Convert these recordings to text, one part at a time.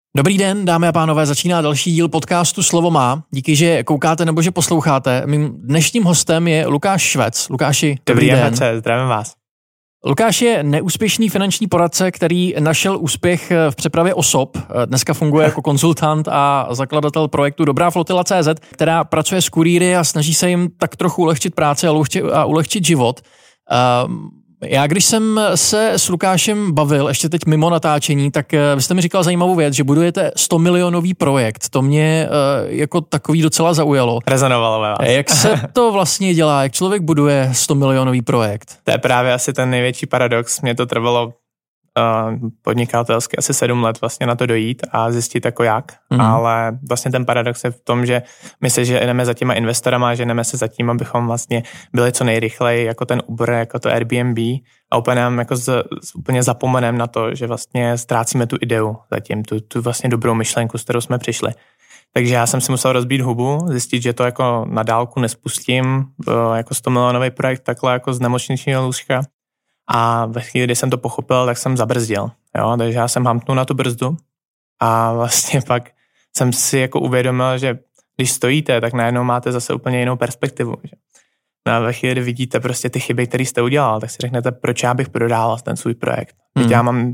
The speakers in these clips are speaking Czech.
Dobrý den, dámy a pánové, začíná další díl podcastu Slovo má. Díky, že koukáte nebo že posloucháte. Mým dnešním hostem je Lukáš Švec. Lukáši, dobrý den. Zdravím vás. Lukáš je neúspěšný finanční poradce, který našel úspěch v přepravě osob. Dneska funguje jako konzultant a zakladatel projektu Dobrá flotila.cz, která pracuje s kurýry a snaží se jim tak trochu ulehčit práci a ulehčit život. Já když jsem se s Lukášem bavil, ještě teď mimo natáčení, tak vy jste mi říkal zajímavou věc, že budujete 100 milionový projekt. To mě jako takový docela zaujalo. Rezonovalo ve vás. Jak se to vlastně dělá? Jak člověk buduje 100 milionový projekt? To je právě asi ten největší paradox. Mně to trvalo podnikatelsky asi 7 let vlastně na to dojít a zjistit jako jak. Ale vlastně ten paradox je v tom, že my se ženeme za těma investorama, ženeme se za tím, abychom vlastně byli co nejrychleji jako ten Uber, jako to Airbnb a úplně zapomeneme na to, že vlastně ztrácíme tu ideu zatím, tu vlastně dobrou myšlenku, s kterou jsme přišli. Takže já jsem si musel rozbít hubu, zjistit, že to jako na dálku nespustím, jako 100 milionový projekt takhle jako z nemocničního lůžka. A ve chvíli, kdy jsem to pochopil, tak jsem zabrzdil. Jo? Takže já jsem hamtnul na tu brzdu a vlastně pak jsem si jako uvědomil, že když stojíte, tak najednou máte zase úplně jinou perspektivu. Že? No a ve chvíli, kdy vidíte prostě ty chyby, které jste udělal, tak si řeknete, proč já bych prodával ten svůj projekt. Teď já mám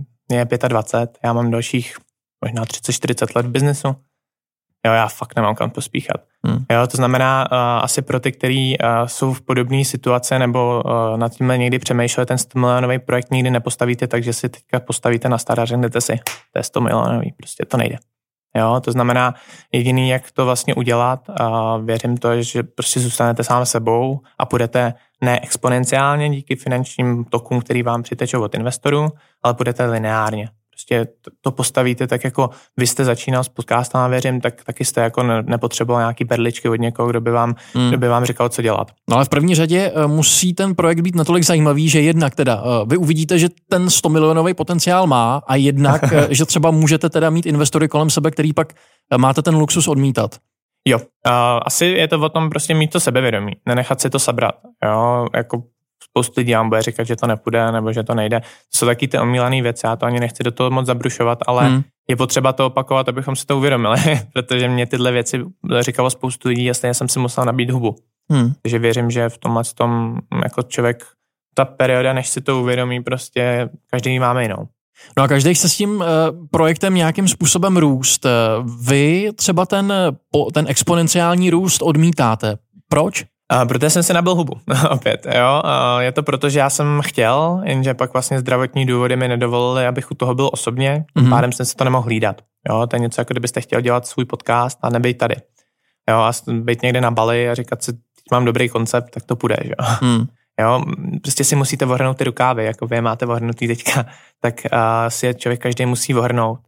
25, já mám dalších možná 30-40 let v biznesu. Jo, já fakt nemám kam pospíchat. Jo, to znamená asi pro ty, kteří jsou v podobné situaci nebo nad tím někdy přemýšleli, ten 100 milionový projekt nikdy nepostavíte, takže si teďka postavíte na start a řeknete si, to je 100 milionový, prostě to nejde. Jo, to znamená jediný, jak to vlastně udělat, věřím to, že prostě zůstanete sám sebou a půjdete ne exponenciálně díky finančním tokům, který vám přitečou od investorů, ale půjdete lineárně. Prostě to postavíte tak, jako vy jste začínal s podcastem a věřím, tak taky jste jako nepotřeboval nějaký perličky od někoho, kdo by vám říkal, co dělat. No ale v první řadě musí ten projekt být natolik zajímavý, že jednak teda vy uvidíte, že ten 100 milionový potenciál má a jednak, že třeba můžete teda mít investory kolem sebe, který pak máte ten luxus odmítat. Jo, asi je to o tom prostě mít to sebevědomí, nenechat si to sebrat. Jo, jako spoustu lidí vám bude říkat, že to nepůjde nebo že to nejde. To jsou taky ty omílané věci, já to ani nechci do toho moc zabrušovat, ale je potřeba to opakovat, abychom si to uvědomili, protože mě tyhle věci říkalo spoustu lidí a stejně jsem si musel nabít hubu. Takže věřím, že v tomhle tom jako člověk, ta perioda, než si to uvědomí, prostě každý máme jinou. No a každý chce s tím projektem nějakým způsobem růst. Vy třeba ten exponenciální růst odmítáte. Proč? Protože jsem si nabil hubu, opět, jo. Je to proto, že já jsem chtěl, jenže pak vlastně zdravotní důvody mi nedovolily, abych u toho byl osobně, pádem jsem se to nemohl hlídat. Jo, to je něco, jako kdybyste chtěl dělat svůj podcast a nebejt tady. Jo, a být někde na Bali a říkat si, teď mám dobrý koncept, tak to půjde, jo. Jo, prostě si musíte ohrnout ty rukávy, jako vy máte ohrnutý teďka, tak si je člověk každý musí ohrnout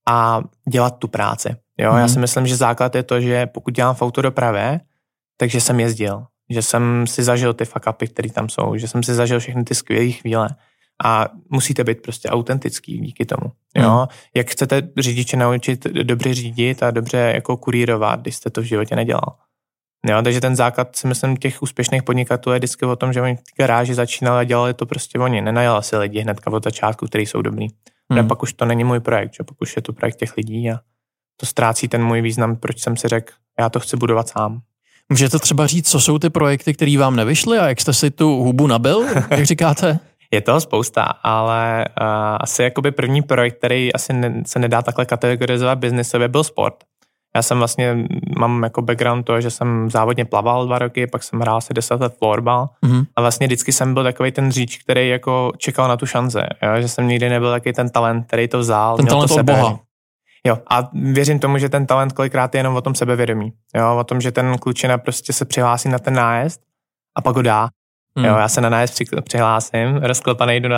a dělat tu práci. Jo, já si myslím, že základ je to, že pokud dělám v autodopravě, takže jsem jezdil, že jsem si zažil ty fuck upy, které tam jsou, že jsem si zažil všechny ty skvělé chvíle a musíte být prostě autentický díky tomu. Jo? Jak chcete řidiče naučit dobře řídit a dobře jako kurírovat, když jste to v životě nedělal. Jo? Takže ten základ si myslím těch úspěšných podnikatelů je vždycky o tom, že oni v garáži začínali a dělali to prostě oni. Nenajali si lidi hnedka od začátku, který jsou dobrý. A pak už to není můj projekt, že? Pak už je to projekt těch lidí a to ztrácí ten můj význam, proč jsem si řekl, já to chci budovat sám. Můžete třeba říct, co jsou ty projekty, které vám nevyšly a jak jste si tu hubu nabil, jak říkáte? Je toho spousta, ale asi jakoby první projekt, který asi se nedá takhle kategorizovat biznisově, byl sport. Já jsem vlastně, mám jako background to, že jsem závodně plaval 2 roky, pak jsem hrál asi 10 let florbal a vlastně vždycky jsem byl takový ten dříč, který jako čekal na tu šanci, jo? Že jsem nikdy nebyl takový ten talent, který to vzal. Ten talent od Boha. Jo, a věřím tomu, že ten talent kolikrát je jenom o tom sebevědomí. Jo, o tom, že ten klučina prostě se přihlásí na ten nájezd a pak ho dá. Jo, já se na nájezd přihlásím, rozklepanej jdu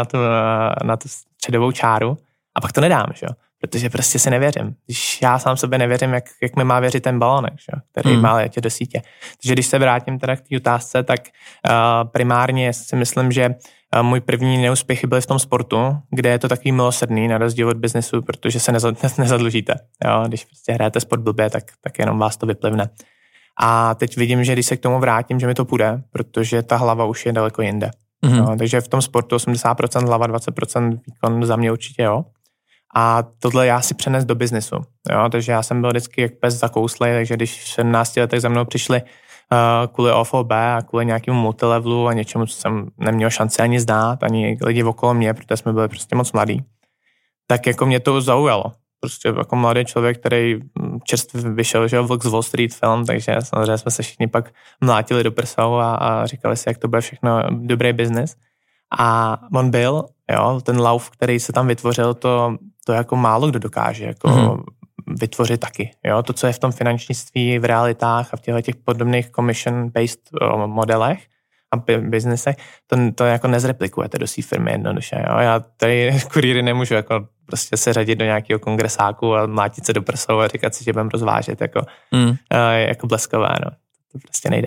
na tu středovou čáru a pak to nedám, že jo, protože prostě si nevěřím. Když já sám sebe nevěřím, jak mi má věřit ten balonek, že jo, který má letět do sítě. Takže když se vrátím teda k té otázce, tak primárně si myslím, že můj první neúspěchy byly v tom sportu, kde je to takový milosrdný na rozdíl od biznesu, protože se nezadlužíte. Jo? Když prostě hrajete sport blbě, tak jenom vás to vyplivne. A teď vidím, že když se k tomu vrátím, že mi to půjde, protože ta hlava už je daleko jinde. Jo? Takže v tom sportu 80% hlava, 20% výkon za mě určitě jo. A tohle já si přenes do biznesu. Jo? Takže já jsem byl vždycky jak pes zakouslej, takže když v 17 letech za mnou přišli kvůli OFOB a kvůli nějakému multilevelu a něčemu, co jsem neměl šanci ani znát, ani lidi okolo mě, protože jsme byli prostě moc mladí, tak jako mě to zaujalo. Prostě jako mladý člověk, který čerstvě vyšel, že Vlk z Wall Street film, takže samozřejmě jsme se všichni pak mlátili do prsou a říkali si, jak to bude všechno dobrý biznis. A on byl, jo, ten lauf, který se tam vytvořil, to jako málo kdo dokáže jako vytvořit taky. Jo? To, co je v tom finančnictví, v realitách a v těch podobných commission-based modelech a biznesech, to jako nezreplikujete do své firmy jednoduše. Jo? Já tady kurýry nemůžu jako prostě se řadit do nějakého kongresáku a mlátit se do prsou a říkat si, že budeme rozvážet jako bleskové. No. To prostě nejde.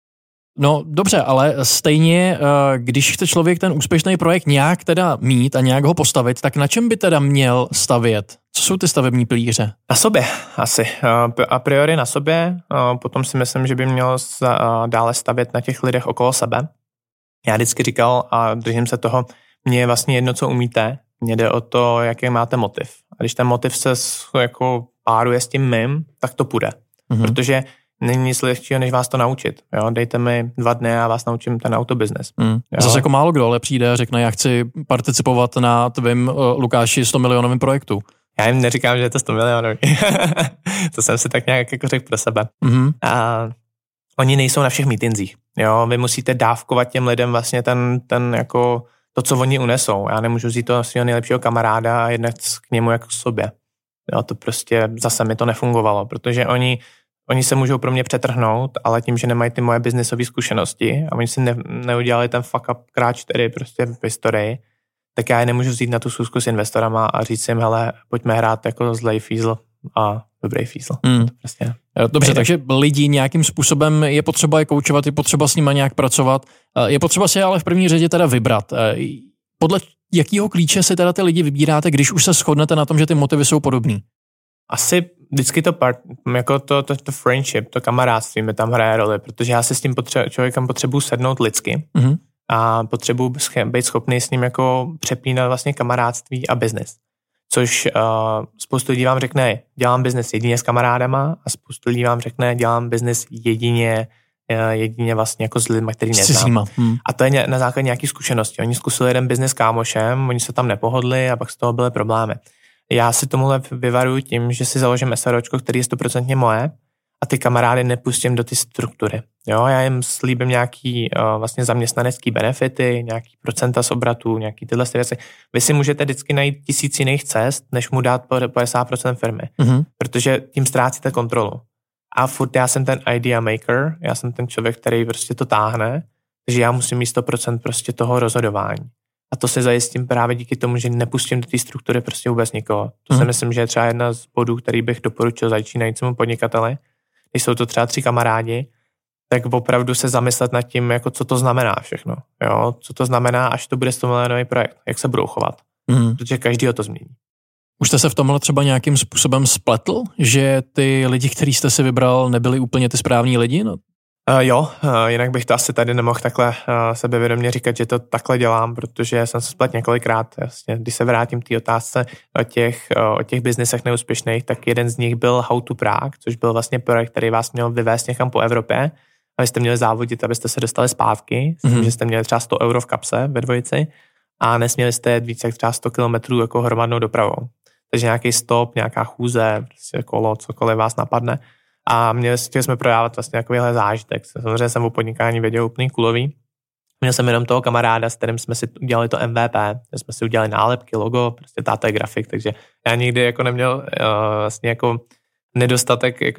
No dobře, ale stejně, když chce člověk ten úspěšný projekt nějak teda mít a nějak ho postavit, tak na čem by teda měl stavět? Co jsou ty stavební pilíře? Na sobě asi. A priori na sobě, potom si myslím, že by měl dále stavět na těch lidech okolo sebe. Já vždycky říkal a držím se toho, mně je vlastně jedno, co umíte, mně jde o to, jaký máte motiv. A když ten motiv se jako páruje s tím mým, tak to půjde. Protože není nic lehčího, než vás to naučit. Jo? Dejte mi 2 dny a vás naučím ten autobiznes. Zase jako málo kdo ale přijde a řekne, já chci participovat na tvým, Lukáši, 100 milionovém projektu. Já jim neříkám, že je to 100 milionový. To jsem si tak nějak jako řekl pro sebe. A oni nejsou na všech meetingsích. Jo? Vy musíte dávkovat těm lidem vlastně ten jako to, co oni unesou. Já nemůžu vzít toho svého nejlepšího kamaráda a jednat k němu jako k sobě. Jo? To prostě zase mi to nefungovalo, protože oni se můžou pro mě přetrhnout, ale tím, že nemají ty moje biznisové zkušenosti a oni si neudělali ten fuck up krát 4 prostě v historii, tak já je nemůžu vzít na tu schůzku s investorama a říct jim, hele, pojďme hrát jako zlej fízl a dobrý fízl. Prostě dobře, takže lidi nějakým způsobem je potřeba je koučovat, je potřeba s nima nějak pracovat, je potřeba si ale v první řadě teda vybrat. Podle jakého klíče si teda ty lidi vybíráte, když už se shodnete na tom, že ty motivy jsou podobný? Asi vždycky jako to friendship, to kamarádství mi tam hraje roli, protože já se s tím člověkem potřebuji sednout lidsky a potřebuji být schopný s ním jako přepínat vlastně kamarádství a biznis. Což spoustu lidí vám řekne, dělám biznis jedině s kamarádama a spoustu lidí vám řekne, dělám biznis jedině vlastně jako s lidmi, který neznám. A to je na základě nějaký zkušenosti. Oni zkusili jeden biznis s kámošem, oni se tam nepohodli a pak z toho byly problémy. Já si tomuhle vyvaruju tím, že si založím SROčko, který je 100% moje a ty kamarády nepustím do ty struktury. Jo, já jim slíbím nějaký vlastně zaměstnanecký benefity, nějaký procenta z obratu, nějaký tyhle věci. Vy si můžete vždycky najít 1000 jiných cest, než mu dát 50% firmy, protože tím ztrácíte kontrolu. A furt já jsem ten idea maker, já jsem ten člověk, který prostě to táhne, takže já musím mít 100% prostě toho rozhodování. A to se zajistím právě díky tomu, že nepustím do té struktury prostě vůbec nikoho. To si myslím, že je třeba jedna z bodů, který bych doporučil začínajícímu podnikateli. Když jsou to třeba 3 kamarádi, tak opravdu se zamyslet nad tím, jako co to znamená všechno. Jo? Co to znamená, až to bude 100 milionový projekt. Jak se budou chovat. Protože každýho to změní. Už jste se v tomhle třeba nějakým způsobem spletl, že ty lidi, který jste si vybral, nebyli úplně ty správní lidi? No. Jo, jinak bych to asi tady nemohl takhle sebevědomě říkat, že to takhle dělám, protože jsem se spletl několikrát. Jasně. Když se vrátím k té otázce o těch biznesech neúspěšných, tak jeden z nich byl How to Prague, což byl vlastně projekt, který vás měl vyvést někam po Evropě, abyste měli závodit, abyste se dostali zpátky, s tím, že jste měli třeba 100 euro v kapse ve dvojici a nesměli jste jet víc jak třeba 100 kilometrů jako hromadnou dopravou. Takže nějaký stop, nějaká chůze, prostě kolo, cokoliv vás napadne. A chtěli jsme prodávat vlastně takovýhle zážitek. Samozřejmě jsem o podnikání věděl úplně kulový. Měl jsem jenom toho kamaráda, s kterým jsme si udělali to MVP, kde jsme si udělali nálepky, logo, prostě táta je grafik, takže já nikdy jako neměl vlastně jako nedostatek jako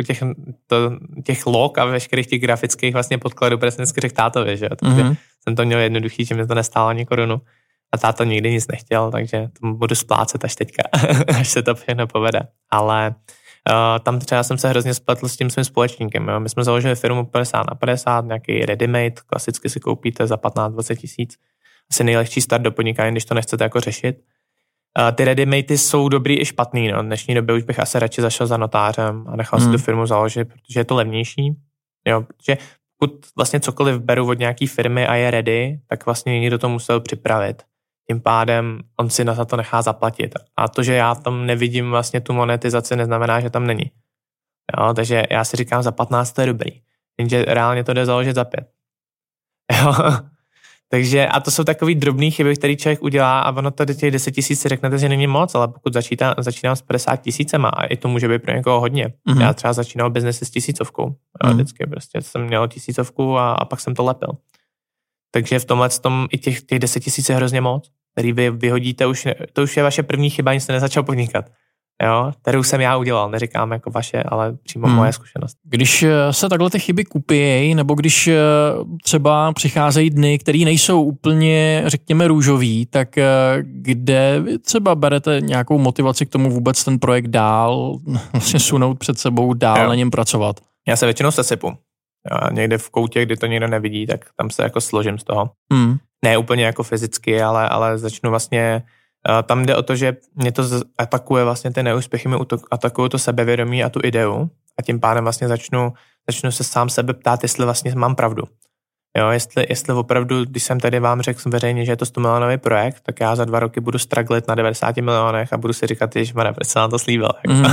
těch log a veškerých těch grafických vlastně podkladů, protože jsem vždycky řekl tátovi, že? Takže jsem to měl jednoduchý, že mi to nestálo ani korunu. A táta nikdy nic nechtěl, takže to budu splácet až teďka, až se to všechno povede. Ale tam třeba jsem se hrozně spletl s tím svým společníkem. Jo. My jsme založili firmu 50/50, nějaký ready-made, klasicky si koupíte za 15-20 tisíc. Asi nejlehčí start do podnikání, když to nechcete jako řešit. Ty ready-made jsou dobrý i špatný. No. V dnešní době už bych asi radši zašel za notářem a nechal si tu firmu založit, protože je to levnější. Jo, protože pokud vlastně cokoliv beru od nějaký firmy a je ready, tak vlastně někdo to musel připravit. tím pádem on si na to nechá zaplatit. A to, že já tam nevidím vlastně tu monetizaci, neznamená, že tam není. Jo, takže já si říkám, za 15 to je dobrý. Jenže reálně to jde založit za 5. Jo. Takže a to jsou takový drobný chyby, který člověk udělá a ono tady těch 10 000 si řeknete, že není moc, ale pokud začínám s 50 000 a i to může být pro někoho hodně. Mm-hmm. Já třeba začínal biznesy s 1000. Vždycky prostě jsem měl 1000 a pak jsem to lepil. Takže v tomhle i těch 10 000 je hrozně moc, který vy vyhodíte, to už je vaše první chyba, ani jste nezačal podnikat. Jo, kterou jsem já udělal, neříkám jako vaše, ale přímo moje zkušenost. Když se takhle ty chyby kupějí, nebo když třeba přicházejí dny, které nejsou úplně, řekněme, růžový, tak kde třeba berete nějakou motivaci k tomu vůbec ten projekt dál, vlastně sunout před sebou, dál na něm pracovat? Já se většinou sesypu. Jo, někde v koutě, kdy to nikdo nevidí, tak tam se jako složím z toho. Ne úplně jako fyzicky, ale začnu vlastně. Tam jde o to, že mě to atakuje vlastně ty neúspěchy, mi atakují to sebevědomí a tu ideu a tím pádem vlastně začnu se sám sebe ptát, jestli vlastně mám pravdu. Jo, jestli opravdu, když jsem tady vám řekl veřejně, že je to 100 milionový projekt, tak já za 2 roky budu strugglit na 90 milionech a budu si říkat, ježišmarja, proč jsem nám to slíbil.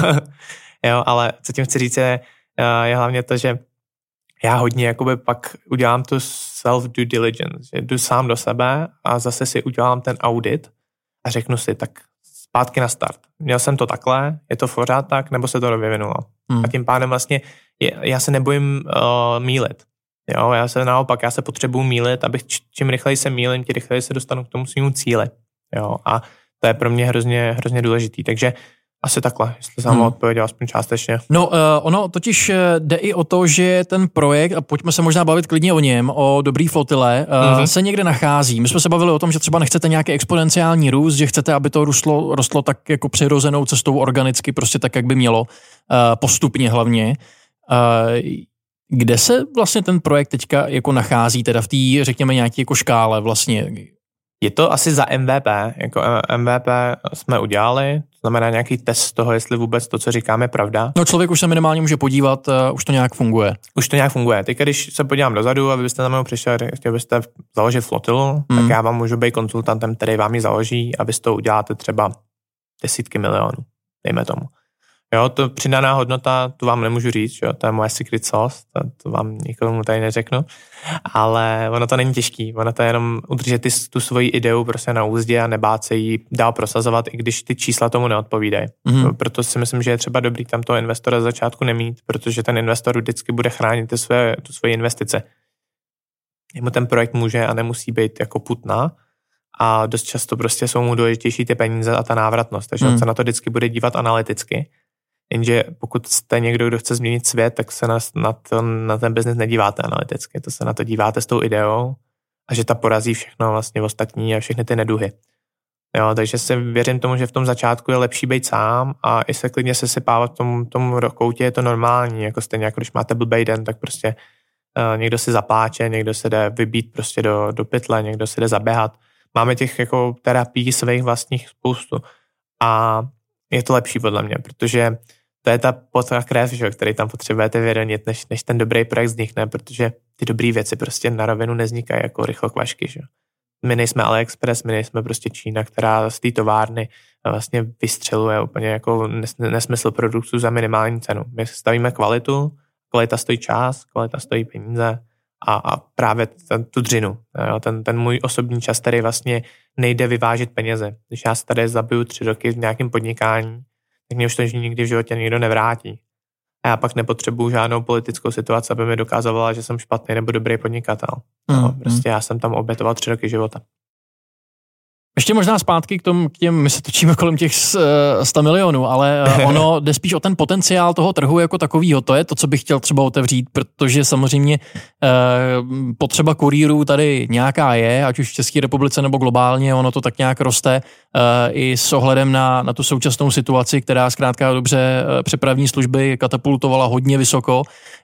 Jo, ale co tím chci říct je hlavně to, že já hodně jakoby pak udělám tu self-due diligence, že jdu sám do sebe a zase si udělám ten audit a řeknu si, tak zpátky na start. Měl jsem to takhle, je to pořád tak, nebo se to vyvinulo. A tím pádem vlastně já se nebojím mýlit. Jo, já se potřebuji mýlit, abych čím rychleji se mýlím, tím rychleji se dostanu k tomu svému cíli. Jo, a to je pro mě hrozně důležitý. Takže asi takhle, jestli jsem vám odpověděl aspoň částečně. No, ono totiž jde i o to, že ten projekt, a pojďme se možná bavit klidně o něm, o Dobrý flotile, se někde nachází. My jsme se bavili o tom, že třeba nechcete nějaký exponenciální růst, že chcete, aby to rostlo tak jako přirozenou cestou organicky, prostě tak, jak by mělo, postupně hlavně. Kde se vlastně ten projekt teďka jako nachází, teda v té, řekněme, nějaké jako škále vlastně? Je to asi za MVP, jako MVP jsme udělali, to znamená nějaký test toho, jestli vůbec to, co říkáme, je pravda. No člověk už se minimálně může podívat, už to nějak funguje. Už to nějak funguje. Teď, když se podívám dozadu a vy byste za mnou přišli, chtěli byste založit flotilu, tak já vám můžu být konzultantem, který vám ji založí a vy z toho uděláte třeba 10 milionů, dejme tomu. Jo, to přidaná hodnota, tu vám nemůžu říct, jo, to je moje secret sauce, to vám nikomu tady neřeknu, ale ono to není těžký, ono to je jenom udržet tu svoji ideu prostě na úzdě a nebát se jí dál prosazovat, i když ty čísla tomu neodpovídají. Proto si myslím, že je třeba dobrý tam toho investora z začátku nemít, protože ten investor vždycky bude chránit tu svoji investice. Jemu ten projekt může a nemusí být jako putná, a dost často prostě jsou mu důležitější ty peníze a ta návratnost, takže on se na to vždycky bude dívat analyticky. Jenže pokud jste někdo, kdo chce změnit svět, tak se na ten biznes nedíváte analyticky, to se na to díváte s tou ideou a že ta porazí všechno vlastně ostatní a všechny ty neduhy. Jo, takže si věřím tomu, že v tom začátku je lepší být sám a i se klidně sesypávat v tom koutě je to normální, jako stejně jako když máte blbej den, tak prostě někdo si zapláče, někdo se jde vybít prostě do pytle, někdo se jde zaběhat. Máme těch jako terapií svých vlastních spoustu a je to lepší podle mě, protože to je ta potra krev, že, který tam potřebujete vyronit, než ten dobrý projekt vznikne, protože ty dobrý věci prostě na rovinu nevznikají jako rychlokvašky. Že? My nejsme AliExpress, my nejsme prostě Čína, která z té továrny vlastně vystřeluje úplně jako nesmysl produktů za minimální cenu. My stavíme kvalitu, kvalita stojí čas, kvalita stojí peníze a právě tu dřinu, jo, ten můj osobní čas, který vlastně nejde vyvážit peněze. Když já se tady zabiju 3 roky v nějakém podnikání, tak mě už to nikdy v životě nikdo nevrátí. A já pak nepotřebuju žádnou politickou situaci, aby mi dokázovala, že jsem špatný nebo dobrý podnikatel. Prostě já jsem tam obětoval 3 roky života. Ještě možná zpátky k těm, my se točíme kolem těch 100 milionů, ale ono jde spíš o ten potenciál toho trhu jako takovýho. To je to, co bych chtěl třeba otevřít, protože samozřejmě potřeba kurýrů tady nějaká je, ať už v České republice nebo globálně, ono to tak nějak roste i s ohledem na tu současnou situaci, která zkrátka dobře přepravní služby katapultovala hodně vysoko.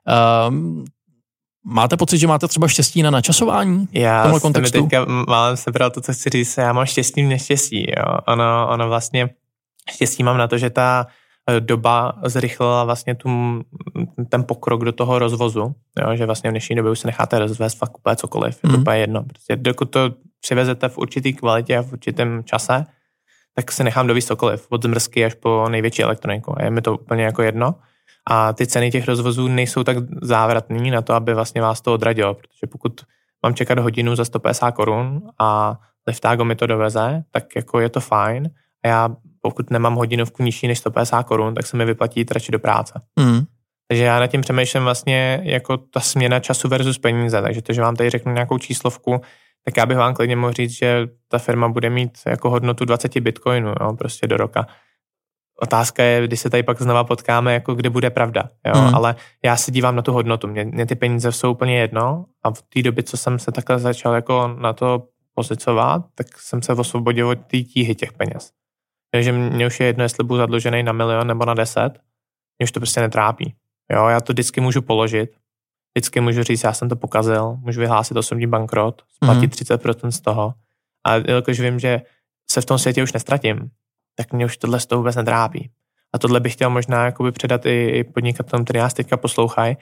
Máte pocit, že máte třeba štěstí na načasování v tomhle kontextu? Já jsem teďka málem sebral to, co chci říct, já mám štěstí v neštěstí. Jo. Ono vlastně štěstí mám na to, že ta doba zrychlila vlastně ten pokrok do toho rozvozu, jo, že vlastně v dnešní době už se necháte rozvést fakt úplně cokoliv, je to úplně jedno. Prostě dokud to přivezete v určitý kvalitě a v určitém čase, tak si nechám dovízt cokoliv, od zmrzky až po největší elektroniku. A je mi to úplně jako jedno. A ty ceny těch rozvozů nejsou tak závratný na to, aby vlastně vás to odradilo, protože pokud mám čekat hodinu za 150 korun a liftágo mi to doveze, tak jako je to fajn. A já pokud nemám hodinovku nižší než 150 korun, tak se mi vyplatí jít radši do práce. Takže já nad tím přemýšlím vlastně jako ta směna času versus peníze. Takže to, že vám tady řeknu nějakou číslovku, tak já bych vám klidně mohl říct, že ta firma bude mít jako hodnotu 20 bitcoinů, jo, prostě do roka. Otázka je, když se tady pak znova potkáme, jako kde bude pravda, jo, ale já se dívám na tu hodnotu. Mě ty peníze jsou úplně jedno a v té době, co jsem se takhle začal jako na to pozicovat, tak jsem se osvobodil od té tíhy těch peněz. Takže mě už je jedno, jestli budu zadlužený na 1 milion nebo na 10, mě už to prostě netrápí. Jo, já to vždycky můžu položit, vždycky můžu říct, já jsem to pokazil, můžu vyhlásit osobní bankrot, splatit 30% z toho. A jelikož vím, že se v tom světě už nestratím, tak mě už tohle z toho vůbec netrápí. A tohle bych chtěl možná jakoby předat i podnikatelům, který nás teďka poslouchají.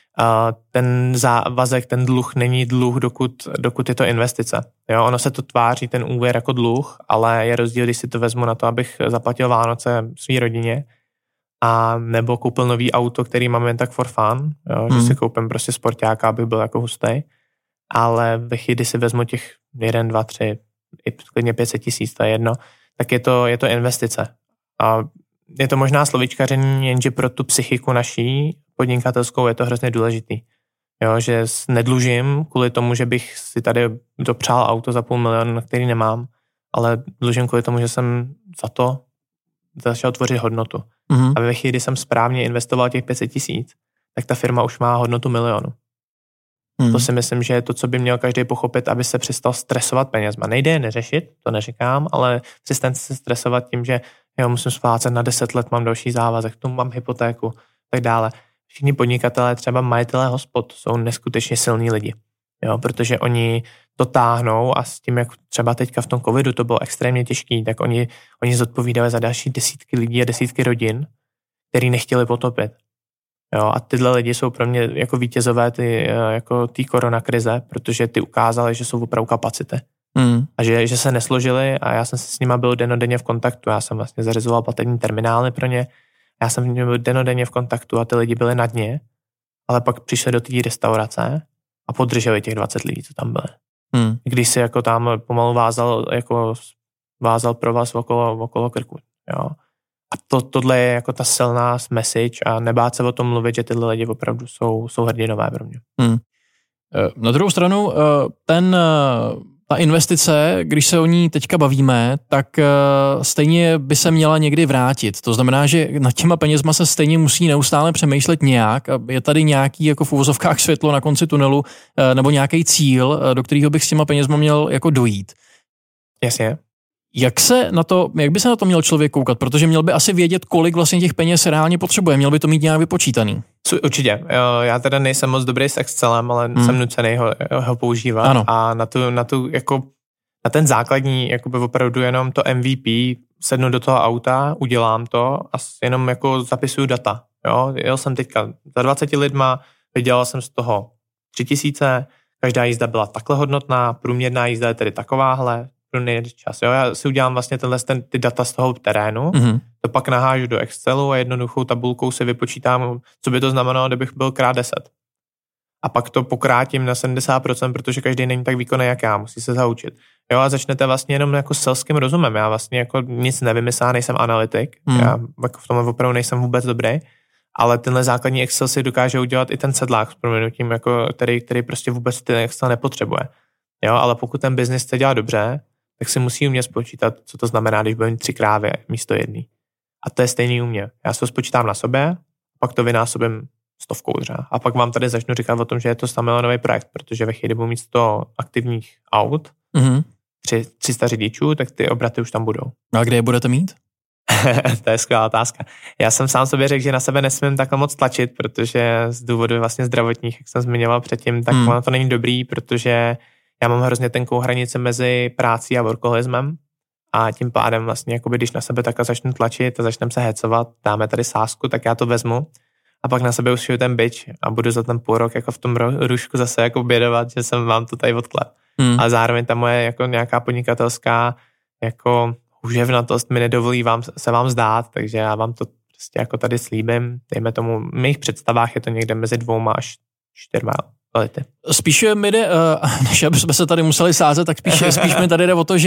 Ten závazek, ten dluh není dluh, dokud je to investice. Jo, ono se to tváří, ten úvěr jako dluh, ale je rozdíl, když si to vezmu na to, abych zaplatil Vánoce své rodině, a nebo koupil nový auto, který mám jen tak for fun, jo, že si koupím prostě sportáka, abych byl jako hustej, ale ve chvíli, kdy si vezmu těch 1, 2, 3, i klidně 500 000, to je jedno, tak je to investice. A je to možná slovíčkaření, jenže pro tu psychiku naší podnikatelskou je to hrozně důležitý. Jo, že nedlužím kvůli tomu, že bych si tady dopřál auto za 500 000, který nemám, ale dlužím kvůli tomu, že jsem za to začal tvořit hodnotu. A ve chvíli, kdy jsem správně investoval těch 500 000, tak ta firma už má hodnotu 1 milionu. To si myslím, že je to, co by měl každý pochopit, aby se přestal stresovat penězma. Nejde je neřešit, to neříkám, ale přestaňte se stresovat tím, že jo, musím splácet na 10 let, mám další závazek, tu mám hypotéku, tak dále. Všichni podnikatelé, třeba majitelé hospod, jsou neskutečně silní lidi. Jo, protože oni to táhnou a s tím, jak třeba teďka v tom covidu to bylo extrémně těžký, tak oni zodpovídali za další desítky lidí a desítky rodin, který nechtěli potopit. Jo, a tyhle lidi jsou pro mě jako vítězové jako té koronakrize, protože ty ukázali, že jsou opravdu kapacity. A že se nesložili a já jsem se s nima byl dennodenně v kontaktu. Já jsem vlastně zařizoval platební terminály pro ně. Já jsem byl dennodenně v kontaktu a ty lidi byli na dně, ale pak přišli do té restaurace a podrželi těch 20 lidí, co tam byli. Když si jako tam pomalu vázal provaz okolo krku. Jo. A tohle je jako ta silná message a nebát se o tom mluvit, že tyhle lidi opravdu jsou hrdinové pro mě. Na druhou stranu, ta investice, když se o ní teďka bavíme, tak stejně by se měla někdy vrátit. To znamená, že nad těma penězma se stejně musí neustále přemýšlet nějak. Je tady nějaký jako v uvozovkách světlo na konci tunelu nebo nějaký cíl, do kterého bych s těma penězma měl jako dojít. Jasně. Jak by se na to měl člověk koukat? Protože měl by asi vědět, kolik vlastně těch peněz reálně potřebuje. Měl by to mít nějak vypočítaný. Určitě. Já teda nejsem moc dobrý s Excelem, ale jsem nucený ho používat. Ano. A na ten základní, jakoby opravdu jenom to MVP, sednu do toho auta, udělám to a jenom jako zapisuju data. Jo? Jel jsem teďka za 20 lidma, vydělal jsem z toho 3000, každá jízda byla takhle hodnotná, průměrná jízda je tedy takováhle, čas. Jo? Já si udělám vlastně ty data z toho terénu, to pak nahážu do Excelu a jednoduchou tabulkou si vypočítám, co by to znamenalo, kdybych byl krát 10. A pak to pokrátím na 70%, protože každý není tak výkonný, jak já, musí se zaučit. Jo, a začnete vlastně jenom jako selským rozumem. Já vlastně jako nic nevymyslám, nejsem analytik, já jako v tom opravdu nejsem vůbec dobrý, ale tenhle základní Excel si dokáže udělat i ten sedlák s proměnutím, jako který prostě vůbec ten Excel nepotřebuje. Jo, ale pokud ten biznis chce dělat dobře, tak si musí umět spočítat, co to znamená, když budeme 3 krávy místo 1. A to je stejný u mě. Já se to spočítám na sobě, pak to vynásobím 100 třeba. A pak vám tady začnu říkat o tom, že je to 100 milionový projekt, protože ve chvíli budu mít 100 aktivních aut, 300 řidičů, tak ty obraty už tam budou. A kde je budete mít? To je skvělá otázka. Já jsem sám sobě řekl, že na sebe nesmím takhle moc tlačit, protože z důvodu vlastně zdravotních, jak jsem zmiňoval předtím, tak ono to není dobrý, protože já mám hrozně tenkou hranici mezi prácí a workoholismem a tím pádem vlastně, jakoby, když na sebe takhle začnu tlačit a začneme se hecovat, dáme tady sázku, tak já to vezmu a pak na sebe ušiju ten bič a budu za ten půl rok jako v tom růžku zase jako bědovat, že jsem vám to tady odklep. A zároveň ta moje jako nějaká podnikatelská jako houževnatost mi nedovolí se vám zdát, takže já vám to prostě jako tady slíbím, dejme tomu, v mých představách je to někde mezi 2 až 4 lety. Spíš mi jde, než abychom se tady museli sázet, tak spíš mi tady jde o to,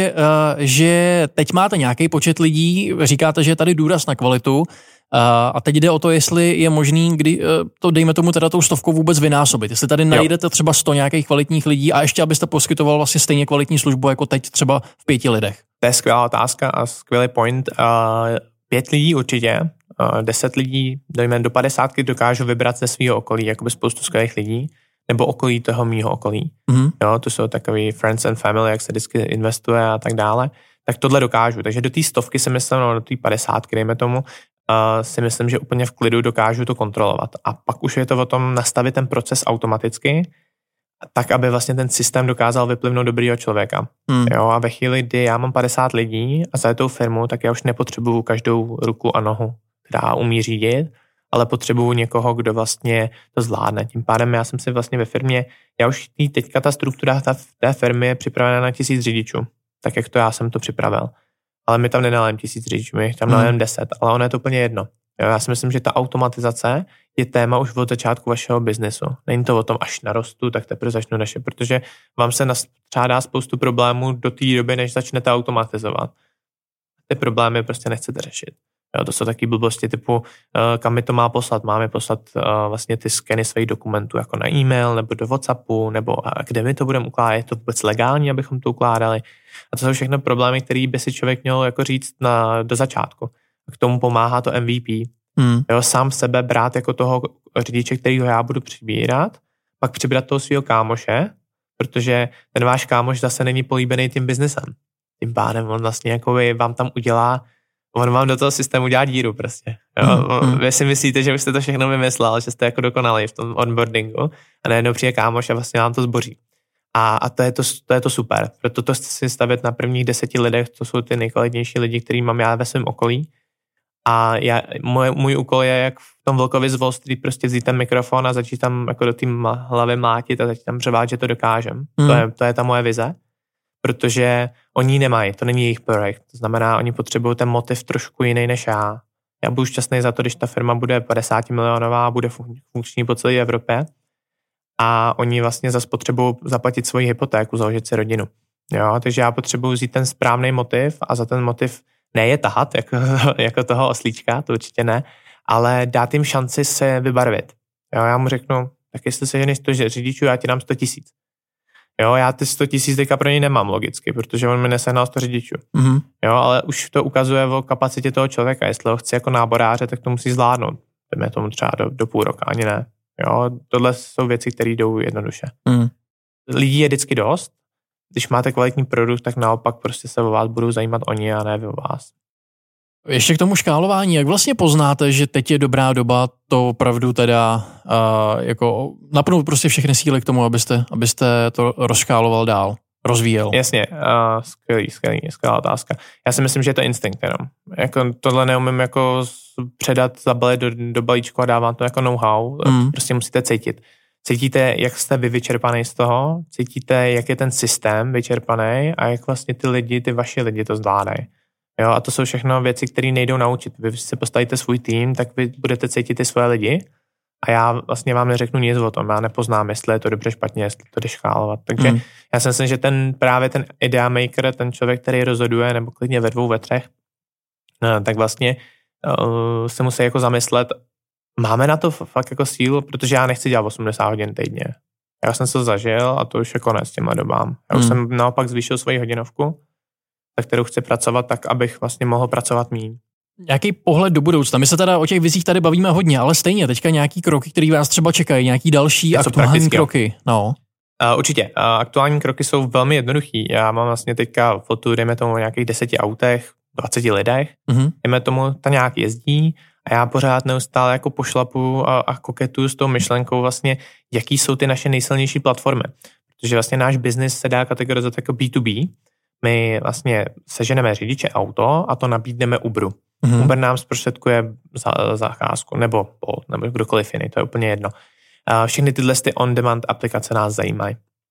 že teď máte nějaký počet lidí, říkáte, že je tady důraz na kvalitu, a teď jde o to, jestli je možný, kdy to dejme tomu teda tou 100 vůbec vynásobit. Jestli tady najdete třeba 100 nějakých kvalitních lidí a ještě abyste poskytoval vlastně stejně kvalitní službu jako teď třeba v 5 lidech. To je skvělá otázka a skvělý point. 5 lidí určitě, 10 lidí, dejme do 50 dokážu vybrat ze svého okolí, jakoby spoustu skvělých lidí, nebo okolí toho mýho okolí. Jo, to jsou takový friends and family, jak se vždycky investuje a tak dále. Tak tohle dokážu. Takže do té 100 si myslím, do té 50, dejme tomu, si myslím, že úplně v klidu dokážu to kontrolovat. A pak už je to o tom nastavit ten proces automaticky, tak, aby vlastně ten systém dokázal vyplivnout dobrýho člověka. Jo, a ve chvíli, kdy já mám 50 lidí a za tou firmu, tak já už nepotřebuju každou ruku a nohu, která umí řídit, ale potřebuju někoho, kdo vlastně to zvládne. Tím pádem já jsem si vlastně ve firmě, teďka ta struktura té firmy je připravena na 1000 řidičů, tak jak to já jsem to připravil. Ale my tam nenalém 1000 řidičů, my tam nalém 10, ale ono je to úplně jedno. Jo, já si myslím, že ta automatizace je téma už od začátku vašeho biznesu. Není to o tom, až narostu, tak teprve začnu naše, protože vám se nastřádá spoustu problémů do té doby, než začnete automatizovat. Ty problémy prostě nechcete řešit. Jo, to jsou taky blbosti typu, kam mi to má poslat. Máme poslat vlastně ty skeny svých dokumentů jako na e-mail nebo do WhatsAppu, nebo kde my to budeme ukládat. Je to vůbec legální, abychom to ukládali. A to jsou všechno problémy, které by si člověk měl jako říct do začátku. K tomu pomáhá to MVP. Jo, sám sebe brát jako toho řidiče, kterýho já budu přibírat, pak přibrat toho svého kámoše, protože ten váš kámoš zase není políbený tím biznesem. Tím pádem on vlastně jako vám tam udělá, on vám do toho systému dělá díru prostě. Jo? Vy si myslíte, že už jste to všechno vymyslel, že jste jako dokonali v tom onboardingu a najednou přijde kámoš a vlastně vám to zboří. A to je to super. Proto to si stavět na prvních 10 lidech, to jsou ty nejkvalitnější lidi, který mám já ve svém okolí. A můj úkol je, jak v tom Vlkovi z Wall Street, prostě vzít ten mikrofon a začít tam jako do té hlavy mlátit a začít tam řvát, že to dokážem. To je ta moje vize, protože oni nemají, to není jejich projekt. To znamená, oni potřebují ten motiv trošku jiný než já. Já budu šťastný za to, když ta firma bude 50 milionová a bude funkční po celé Evropě a oni vlastně zase potřebují zaplatit svoji hypotéku, založit si rodinu. Jo, takže já potřebuji vzít ten správný motiv a za ten motiv ne je tahat, jako toho oslíčka, to určitě ne, ale dát jim šanci se vybarvit. Jo, já mu řeknu, tak jestli se ženeš to, že řidičů, já ti dám 100 000. Jo, já ty 100 000 teďka pro něj nemám logicky, protože on mi nesehnal 100 řidičů. Jo, ale už to ukazuje o kapacitě toho člověka. Jestli ho chci jako náboráře, tak to musí zvládnout. Jdeme tomu třeba do půl roka, ani ne. Jo, tohle jsou věci, které jdou jednoduše. Lidí je vždycky dost. Když máte kvalitní produkt, tak naopak prostě se o vás budou zajímat oni a ne vy o vás. Ještě k tomu škálování, jak vlastně poznáte, že teď je dobrá doba to opravdu teda jako napnout prostě všechny síly k tomu, abyste to rozškáloval dál, rozvíjel? Jasně, skvělá otázka. Já si myslím, že je to instinkt jenom. Jako tohle neumím jako předat, zabalit do balíčku a dávám to jako know-how. Prostě musíte cítit. Cítíte, jak jste vy vyčerpaný z toho, cítíte, jak je ten systém vyčerpaný a jak vlastně ty vaši lidi to zvládají. Jo, a to jsou všechno věci, které nejdou naučit. Vy si postavíte svůj tým, tak vy budete cítit ty svoje lidi a já vlastně vám neřeknu nic o tom. Já nepoznám, jestli je to dobře, špatně, jestli to jde škálovat. Takže já si myslím, že právě ten idea maker, ten člověk, který rozhoduje, nebo klidně ve 2, ve 3, tak vlastně se musí jako zamyslet, máme na to fakt jako sílu, protože já nechci dělat 80 hodin týdně. Já jsem se zažil a to už je konec těma dobám. Já už jsem naopak zvýšil svoji hodinovku, za kterou chci pracovat tak, abych vlastně mohl pracovat míň. Nějaký pohled do budoucna. My se teda o těch vizích tady bavíme hodně, ale stejně teďka nějaký kroky, které vás třeba čekají, nějaký další aktuální kroky. No. Určitě. Aktuální kroky jsou velmi jednoduchý. Já mám vlastně teďka fotu, dejme tomu o nějakých 10 autech, 20 lidech. Dejme tomu, ta nějak jezdí a já pořád neustále jako pošlapu a koketuju s tou myšlenkou vlastně, jaký jsou ty naše nejsilnější platformy. Protože vlastně náš biznis se dá kategorizovat jako B2B. My vlastně seženeme řidiče auto a to nabídneme Uberu. Uber nám zprostředkuje zakázku, nebo Bolt, nebo kdokoliv jiný, to je úplně jedno. Všechny tyhle on-demand aplikace nás zajímají.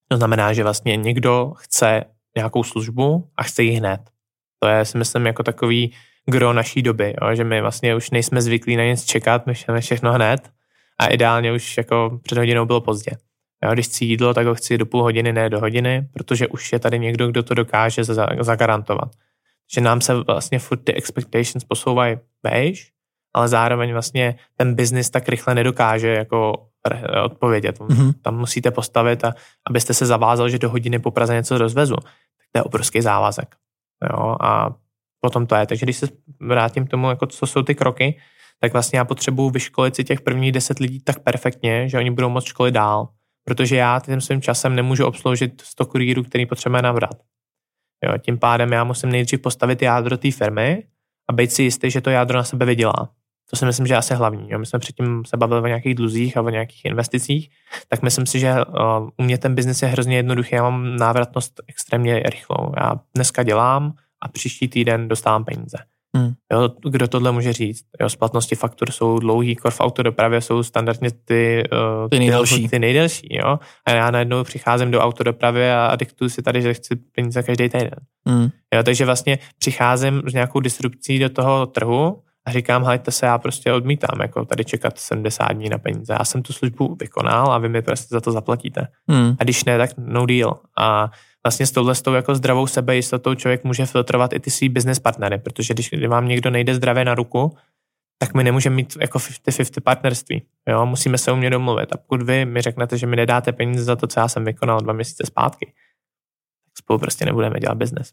To znamená, že vlastně někdo chce nějakou službu a chce ji hned. To je, si myslím, jako takový gro naší doby, jo? Že my vlastně už nejsme zvyklí na nic čekat, my chceme všechno hned a ideálně už jako před hodinou bylo pozdě. Jo? Když chci jídlo, tak ho chci do půl hodiny, ne do hodiny, protože už je tady někdo, kdo to dokáže zagarantovat. Že nám se vlastně furt ty expectations posouvají vejš, ale zároveň vlastně ten biznis tak rychle nedokáže jako odpovědět. Tam musíte postavit, a abyste se zavázal, že do hodiny po Praze něco rozvezu. Tak to je obrovský závazek. Jo? A potom to je. Takže když se vrátím k tomu, jako co jsou ty kroky, tak vlastně já potřebuji vyškolit si těch prvních 10 lidí tak perfektně, že oni budou moct školit dál. Protože já tím svým časem nemůžu obsloužit 100 kurýrů, který potřebujeme nabrat. Jo? Tím pádem já musím nejdřív postavit jádro té firmy a být si jistý, že to jádro na sebe vydělá. To si myslím, že je asi hlavní. Jo? My jsme předtím se bavili o nějakých dluzích a o nějakých investicích, tak myslím si, že u mě ten biznes je hrozně jednoduchý. Já mám návratnost extrémně rychlou. Já dneska dělám a příští týden dostávám peníze. Jo, kdo tohle může říct? Jo, splatnosti faktur jsou dlouhý, kor v autodopravě jsou standardně ty nejdelší. Jo? A já najednou přicházím do autodopravy a diktuju si tady, že chci peníze každý týden. Jo, takže vlastně přicházím s nějakou disrupcí do toho trhu a říkám, hejte se, já prostě odmítám, jako tady čekat 70 dní na peníze. Já jsem tu službu vykonal a vy mi prostě za to zaplatíte. A když ne, tak no deal. A vlastně s touhletou jako zdravou sebejistotou člověk může filtrovat i ty svý business partnery, protože když vám někdo nejde zdravě na ruku, tak my nemůžeme mít jako 50-50 partnerství. Jo? Musíme se umět domluvit. A pokud vy mi řeknete, že mi nedáte peníze za to, co já jsem vykonal 2 měsíce zpátky, tak spolu prostě nebudeme dělat business.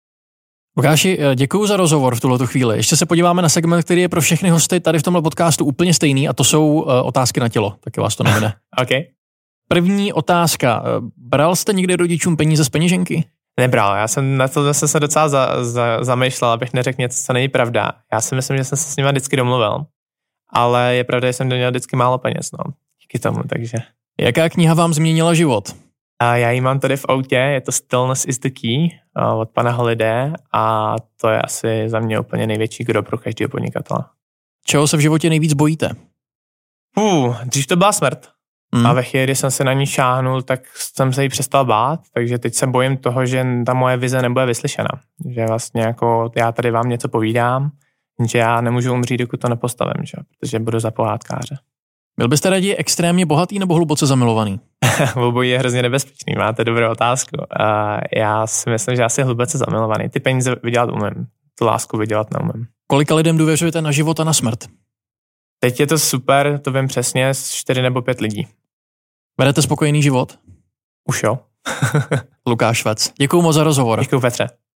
Lukáši, děkuju za rozhovor v tuhletu chvíli. Ještě se podíváme na segment, který je pro všechny hosty tady v tomhle podcastu úplně stejný, a to jsou otázky na tělo. Taky vás to nemine. Okay. První otázka. Bral jste někdy rodičům peníze z peněženky? Nebral. Já jsem na to zase se docela zamýšlel, abych neřekl něco, co není pravda. Já si myslím, že jsem se s nima vždycky domluvil. Ale je pravda, že jsem měl vždycky málo peněz. No. Díky tomu, takže. Jaká kniha vám změnila život? A já ji mám tady v autě, je to Stillness is the Key od pana Holiday a to je asi za mě úplně největší gro pro každého podnikatele. Čeho se v životě nejvíc bojíte? Dřív to byla smrt. A ve chvíli, kdy jsem se na ní šáhnul, tak jsem se jí přestal bát, takže teď se bojím toho, že ta moje vize nebude vyslyšena. Že vlastně jako já tady vám něco povídám, že já nemůžu umřít, dokud to nepostavím, že? Protože budu za pohádkáře. Byl byste raději extrémně bohatý nebo hluboce zamilovaný? Obojí je hrozně nebezpečný, máte dobrou otázku. Já si myslím, že asi hluboce zamilovaný. Ty peníze vydělat umím, tu lásku vydělat neumím. Kolika lidem důvěřujete na život a na smrt? Teď je to super, to vím přesně, 4 nebo 5 lidí. Vedete spokojený život? Už jo. Lukáš Švec. Děkuju moc za rozhovor. Děkuju, Petře.